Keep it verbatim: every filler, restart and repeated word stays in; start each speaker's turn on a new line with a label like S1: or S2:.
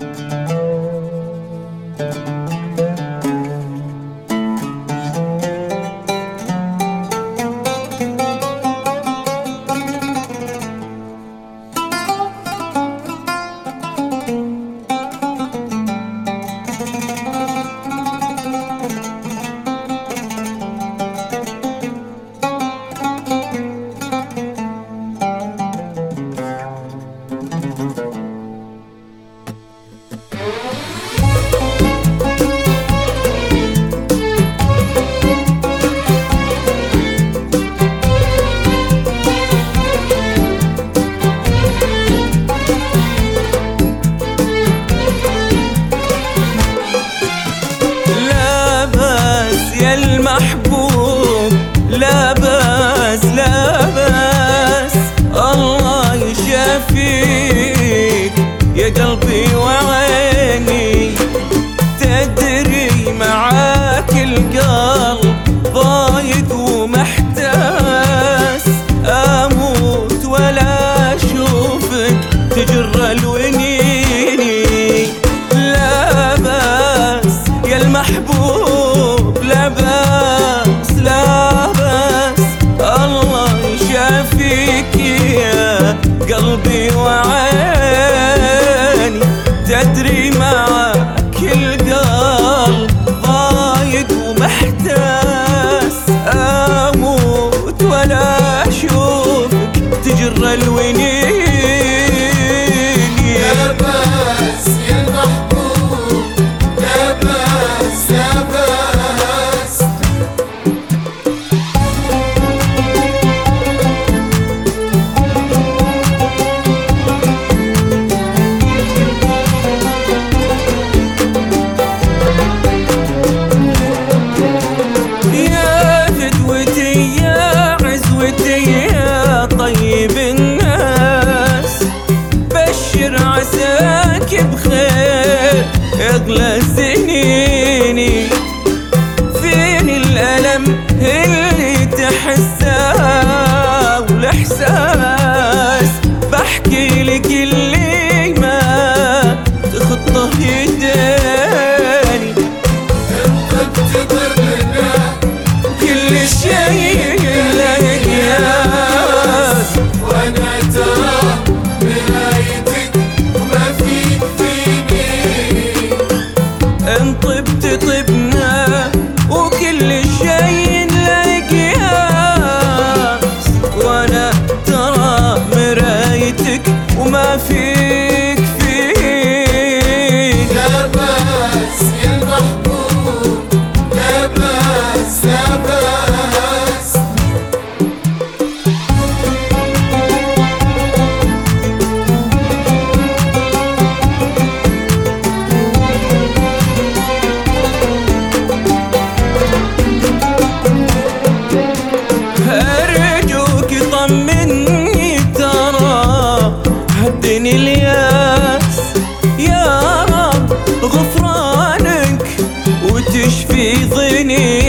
S1: المحبوب لا بس لا بس الله يشافيك يا قلبي وعيني، تدري معاك القلب ضايق ومحتاس، اموت ولا اشوفك تجر الونيني. لا بس يا المحبوب لا بس لا بس الله يشافيك يا قلبي وعيني، تدري معاك القلب ضايق ومحتاس، اموت ولا اشوفك تجر الونين.
S2: لا بس يا المحبوب لا بس لا بس
S1: يا فدوتي يا عزوتي يا طيب الناس، بشر عساك بخير اغلى سنيني. فين الألم اللي تحسه والإحساس، بحكي لك اللي ما تخطه يداني.
S2: انت بتضرنا
S1: كل شيء له قياس،
S2: وانا ترى مرايتك وما فيك فيني.
S1: ان طبت طبنا وكل شيء له قياس، وانا ترى مرايتك وما فيك فيك.
S2: لا بس يا المحبوب لا بس لا بس
S1: أرجوك طمني ترى هدني الياس، يا رب غفرانك وتشفي ظني.